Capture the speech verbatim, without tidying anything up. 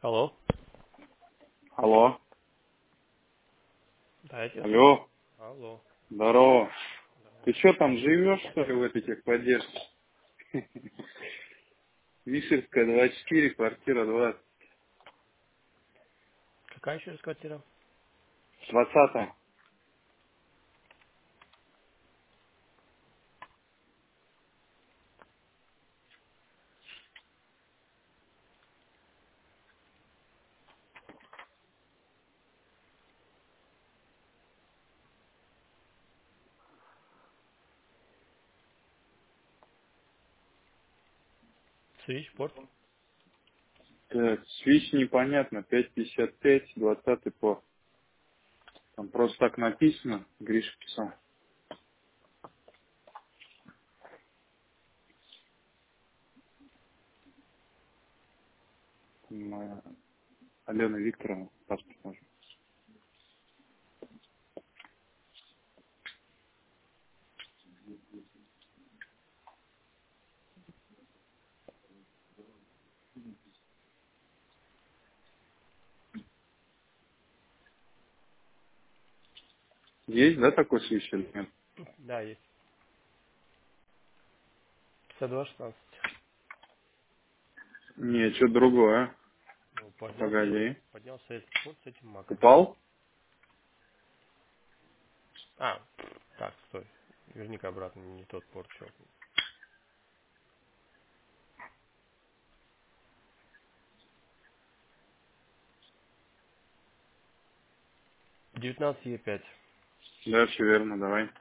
Алло. Алло. Да, я тебя слышу. Алло. Алло. Здорово. Ты Здорово. что там живешь, что ли, в этой техподдержке? Вишерская, двадцать четыре, квартира двадцать. Какая еще раз квартира? Двадцатая. Свич, порт. Так, свич непонятно, пять пятьдесят пять, двадцатый по. Там просто так написано, Гриша писал. Моя Алена Викторовна, паспорт можно. Есть, да, такой свич или нет? Да, есть. пятьдесят два шестнадцать. Не, что другое. Ну, поднялся, этот- Погоди. поднялся этот порт с этим маком. Упал? А, так, стой. Верни-ка обратно, не тот порт щелкнул. девятнадцать Е пять. Да, все верно, давай.